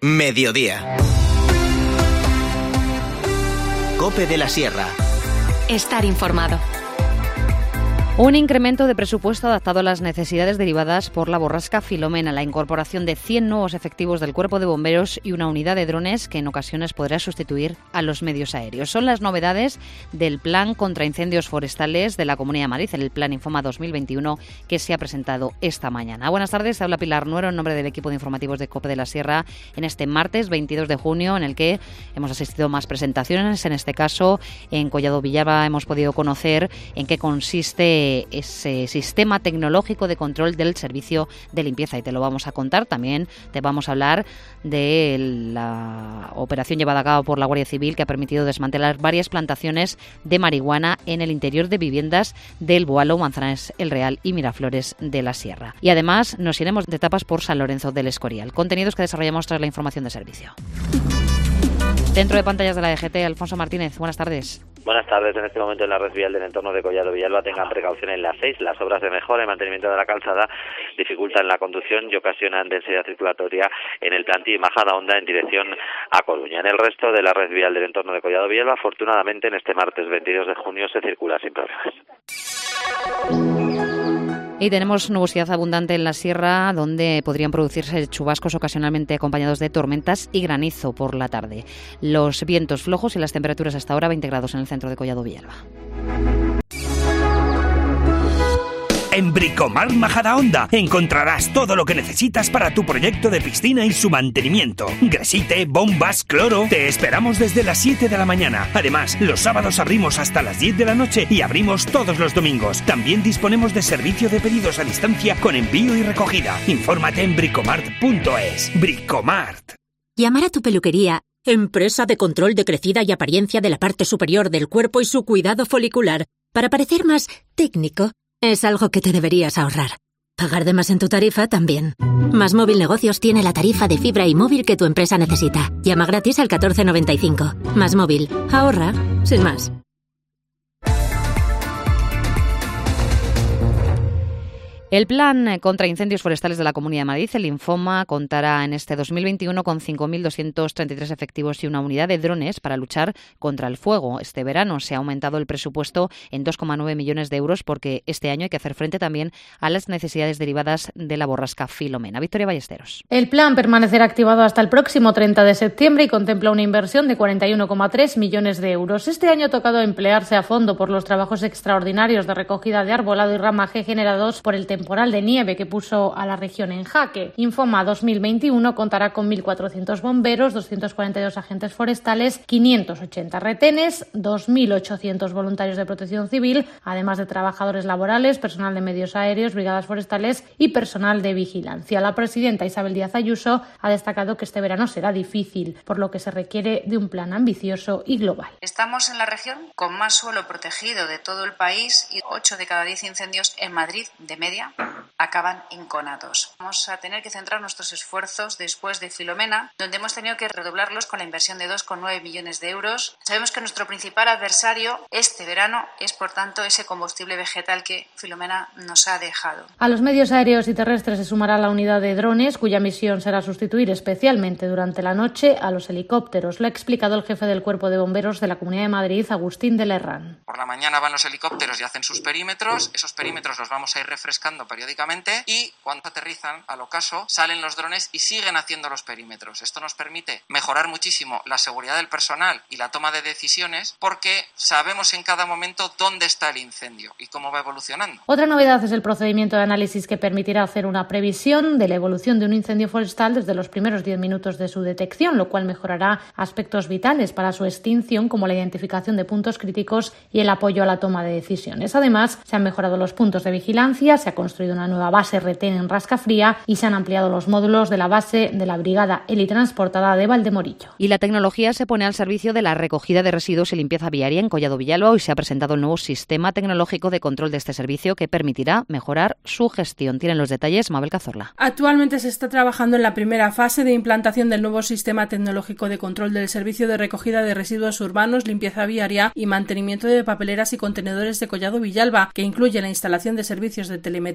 Mediodía. COPE de la Sierra. Estar informado. Un incremento de presupuesto adaptado a las necesidades derivadas por la borrasca Filomena, la incorporación de 100 nuevos efectivos del Cuerpo de Bomberos y una unidad de drones que en ocasiones podrá sustituir a los medios aéreos. Son las novedades del Plan contra Incendios Forestales de la Comunidad de Madrid, el Plan Infoma 2021, que se ha presentado esta mañana. Buenas tardes, habla Pilar Nuero en nombre del equipo de informativos de COPE de la Sierra en este martes 22 de junio, en el que hemos asistido a más presentaciones. En este caso, en Collado Villalba hemos podido conocer en qué consiste ese sistema tecnológico de control del servicio de limpieza, y te lo vamos a contar. También te vamos a hablar de la operación llevada a cabo por la Guardia Civil, que ha permitido desmantelar varias plantaciones de marihuana en el interior de viviendas del Boalo, Manzanares el Real y Miraflores de la Sierra. Y además nos iremos de tapas por San Lorenzo del Escorial. Contenidos que desarrollamos tras la información de servicio. Dentro de pantallas de la DGT, Alfonso Martínez, buenas tardes. Buenas tardes. En este momento en la red vial del entorno de Collado Villalba tengan precaución en la 6. Las obras de mejora y mantenimiento de la calzada dificultan la conducción y ocasionan densidad circulatoria en el Plantí Majadahonda en dirección a Coruña. En el resto de la red vial del entorno de Collado Villalba, afortunadamente en este martes 22 de junio se circula sin problemas. Y tenemos nubosidad abundante en la sierra, donde podrían producirse chubascos ocasionalmente acompañados de tormentas y granizo por la tarde. Los vientos flojos y las temperaturas hasta ahora 20 grados en el centro de Collado Villalba. En Bricomart Majadahonda encontrarás todo lo que necesitas para tu proyecto de piscina y su mantenimiento. Gresite, bombas, cloro. Te esperamos desde las 7 de la mañana. Además, los sábados abrimos hasta las 10 de la noche y abrimos todos los domingos. También disponemos de servicio de pedidos a distancia con envío y recogida. Infórmate en bricomart.es. Bricomart. Llamar a tu peluquería, empresa de control de crecida y apariencia de la parte superior del cuerpo y su cuidado folicular, para parecer más técnico, es algo que te deberías ahorrar. Pagar de más en tu tarifa también. Más Móvil Negocios tiene la tarifa de fibra y móvil que tu empresa necesita. Llama gratis al 1495. Más Móvil. Ahorra sin más. El Plan contra Incendios Forestales de la Comunidad de Madrid, el Infoma, contará en este 2021 con 5.233 efectivos y una unidad de drones para luchar contra el fuego. Este verano se ha aumentado el presupuesto en 2,9 millones de euros porque este año hay que hacer frente también a las necesidades derivadas de la borrasca Filomena. Victoria Ballesteros. El plan permanecerá activado hasta el próximo 30 de septiembre y contempla una inversión de 41,3 millones de euros. Este año ha tocado emplearse a fondo por los trabajos extraordinarios de recogida de arbolado y ramaje generados por el temporal de nieve que puso a la región en jaque. Infoma 2021 contará con 1.400 bomberos, 242 agentes forestales, 580 retenes, 2.800 voluntarios de protección civil, además de trabajadores laborales, personal de medios aéreos, brigadas forestales y personal de vigilancia. La presidenta Isabel Díaz Ayuso ha destacado que este verano será difícil, por lo que se requiere de un plan ambicioso y global. Estamos en la región con más suelo protegido de todo el país y 8 de cada 10 incendios en Madrid, de media, acaban inconados. Vamos a tener que centrar nuestros esfuerzos después de Filomena, donde hemos tenido que redoblarlos con la inversión de 2,9 millones de euros. Sabemos que nuestro principal adversario este verano es, por tanto, ese combustible vegetal que Filomena nos ha dejado. A los medios aéreos y terrestres se sumará la unidad de drones, cuya misión será sustituir especialmente durante la noche a los helicópteros. Lo ha explicado el jefe del Cuerpo de Bomberos de la Comunidad de Madrid, Agustín de Lerrán. Por la mañana van los helicópteros y hacen sus perímetros. Esos perímetros los vamos a ir refrescando periódicamente y cuando aterrizan, al ocaso, salen los drones y siguen haciendo los perímetros. Esto nos permite mejorar muchísimo la seguridad del personal y la toma de decisiones porque sabemos en cada momento dónde está el incendio y cómo va evolucionando. Otra novedad es el procedimiento de análisis que permitirá hacer una previsión de la evolución de un incendio forestal desde los primeros 10 minutos de su detección, lo cual mejorará aspectos vitales para su extinción, como la identificación de puntos críticos y el apoyo a la toma de decisiones. Además, se han mejorado los puntos de vigilancia, se ha construido una nueva base retén en Rascafría y se han ampliado los módulos de la base de la Brigada Helitransportada de Valdemorillo. Y la tecnología se pone al servicio de la recogida de residuos y limpieza viaria en Collado Villalba. Hoy se ha presentado el nuevo sistema tecnológico de control de este servicio que permitirá mejorar su gestión. Tienen los detalles Mabel Cazorla. Actualmente se está trabajando en la primera fase de implantación del nuevo sistema tecnológico de control del servicio de recogida de residuos urbanos, limpieza viaria y mantenimiento de papeleras y contenedores de Collado Villalba, que incluye la instalación de servicios de telemetría,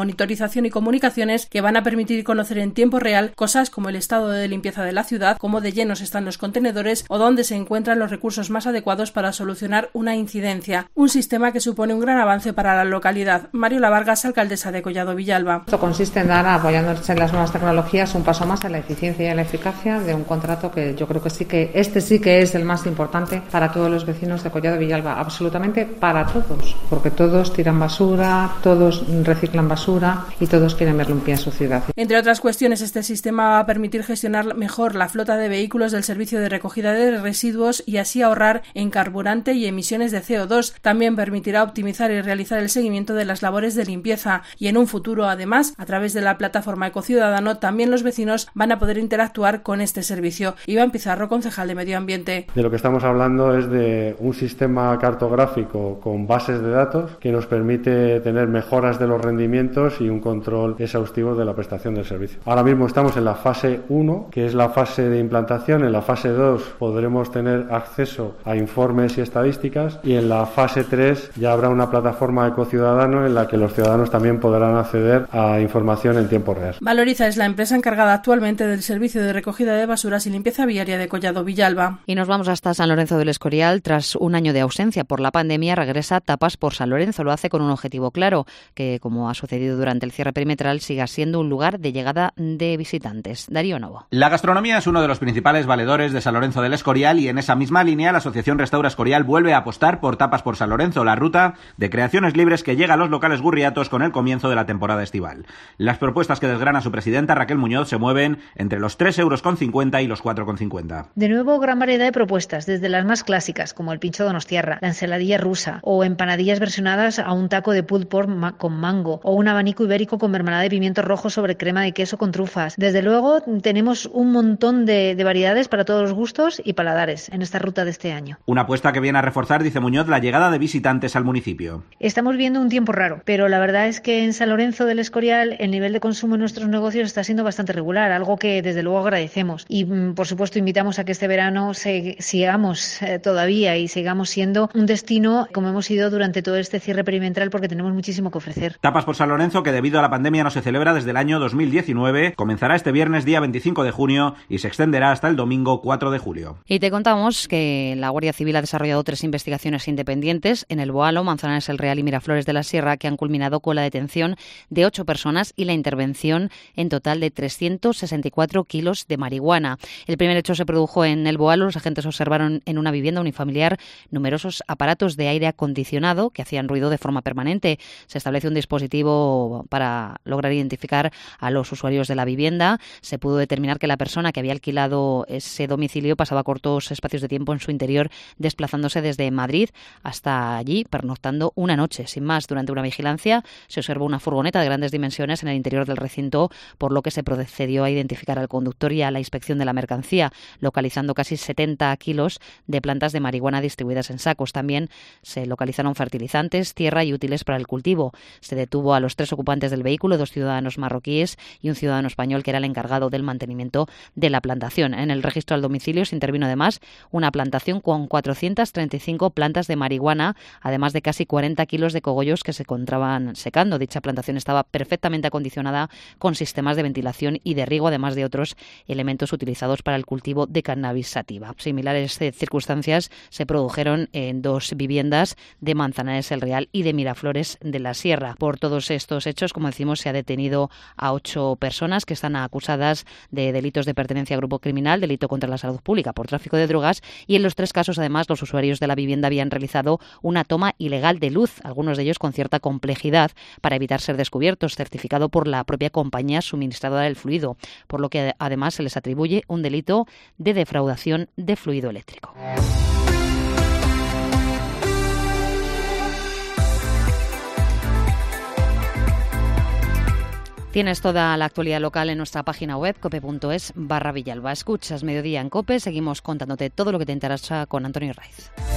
monitorización y comunicaciones que van a permitir conocer en tiempo real cosas como el estado de limpieza de la ciudad, cómo de llenos están los contenedores o dónde se encuentran los recursos más adecuados para solucionar una incidencia. Un sistema que supone un gran avance para la localidad. Mariola Vargas, alcaldesa de Collado Villalba. Esto consiste en dar, apoyándose en las nuevas tecnologías, un paso más a la eficiencia y a la eficacia de un contrato que yo creo que sí que es el más importante para todos los vecinos de Collado Villalba, absolutamente para todos, porque todos tiran basura, todos reciclan basura y todos quieren ver limpia su ciudad. Entre otras cuestiones, este sistema va a permitir gestionar mejor la flota de vehículos del servicio de recogida de residuos y así ahorrar en carburante y emisiones de CO2. También permitirá optimizar y realizar el seguimiento de las labores de limpieza y en un futuro, además, a través de la plataforma Ecociudadano, también los vecinos van a poder interactuar con este servicio. Iván Pizarro, concejal de Medio Ambiente. De lo que estamos hablando es de un sistema cartográfico con bases de datos que nos permite tener mejoras de los rendimientos y un control exhaustivo de la prestación del servicio. Ahora mismo estamos en la fase 1, que es la fase de implantación. En la fase 2 podremos tener acceso a informes y estadísticas y en la fase 3 ya habrá una plataforma Ecociudadano en la que los ciudadanos también podrán acceder a información en tiempo real. Valoriza es la empresa encargada actualmente del servicio de recogida de basuras y limpieza viaria de Collado Villalba. Y nos vamos hasta San Lorenzo del Escorial. Tras un año de ausencia por la pandemia, regresa Tapas por San Lorenzo. Lo hace con un objetivo claro, que como ha sucedido durante el cierre perimetral, siga siendo un lugar de llegada de visitantes. Darío Novo. La gastronomía es uno de los principales valedores de San Lorenzo del Escorial y en esa misma línea la Asociación Restaura Escorial vuelve a apostar por Tapas por San Lorenzo, la ruta de creaciones libres que llega a los locales gurriatos con el comienzo de la temporada estival. Las propuestas que desgrana su presidenta Raquel Muñoz se mueven entre los 3,50 € y los 4,50. De nuevo, gran variedad de propuestas, desde las más clásicas, como el pincho donostiarra, la ensaladilla rusa, o empanadillas versionadas a un taco de pulled pork con mango, o un abanico ibérico con mermelada de pimientos rojos sobre crema de queso con trufas. Desde luego, tenemos un montón de variedades para todos los gustos y paladares en esta ruta de este año. Una apuesta que viene a reforzar, dice Muñoz, la llegada de visitantes al municipio. Estamos viendo un tiempo raro, pero la verdad es que en San Lorenzo del Escorial el nivel de consumo en nuestros negocios está siendo bastante regular, algo que desde luego agradecemos. Y por supuesto invitamos a que este verano sigamos todavía y sigamos siendo un destino como hemos sido durante todo este cierre perimetral, porque tenemos muchísimo que ofrecer. Tapas por San Lorenzo, que debido a la pandemia no se celebra desde el año 2019, comenzará este viernes día 25 de junio y se extenderá hasta el domingo 4 de julio. Y te contamos que la Guardia Civil ha desarrollado 3 investigaciones independientes en El Boalo, Manzanares el Real y Miraflores de la Sierra, que han culminado con la detención de 8 personas y la intervención en total de 364 kilos de marihuana. El primer hecho se produjo en El Boalo. Los agentes observaron en una vivienda unifamiliar numerosos aparatos de aire acondicionado que hacían ruido de forma permanente. Se establece un dispositivo para lograr identificar a los usuarios de la vivienda. Se pudo determinar que la persona que había alquilado ese domicilio pasaba cortos espacios de tiempo en su interior, desplazándose desde Madrid hasta allí, pernoctando una noche. Sin más, durante una vigilancia se observó una furgoneta de grandes dimensiones en el interior del recinto, por lo que se procedió a identificar al conductor y a la inspección de la mercancía, localizando casi 70 kilos de plantas de marihuana distribuidas en sacos. También se localizaron fertilizantes, tierra y útiles para el cultivo. Se detuvo a los 3 ocupantes del vehículo, 2 ciudadanos marroquíes y un ciudadano español que era el encargado del mantenimiento de la plantación. En el registro al domicilio se intervino además una plantación con 435 plantas de marihuana, además de casi 40 kilos de cogollos que se encontraban secando. Dicha plantación estaba perfectamente acondicionada con sistemas de ventilación y de riego, además de otros elementos utilizados para el cultivo de cannabis sativa. Similares circunstancias se produjeron en 2 viviendas de Manzanares el Real y de Miraflores de la Sierra. Por todos estos hechos, como decimos, se ha detenido a 8 personas que están acusadas de delitos de pertenencia a grupo criminal, delito contra la salud pública por tráfico de drogas, y en los 3 casos, además, los usuarios de la vivienda habían realizado una toma ilegal de luz, algunos de ellos con cierta complejidad, para evitar ser descubiertos, certificado por la propia compañía suministradora del fluido, por lo que además se les atribuye un delito de defraudación de fluido eléctrico. Tienes toda la actualidad local en nuestra página web cope.es/Villalba. Escuchas Mediodía en COPE. Seguimos contándote todo lo que te interesa con Antonio Raiz.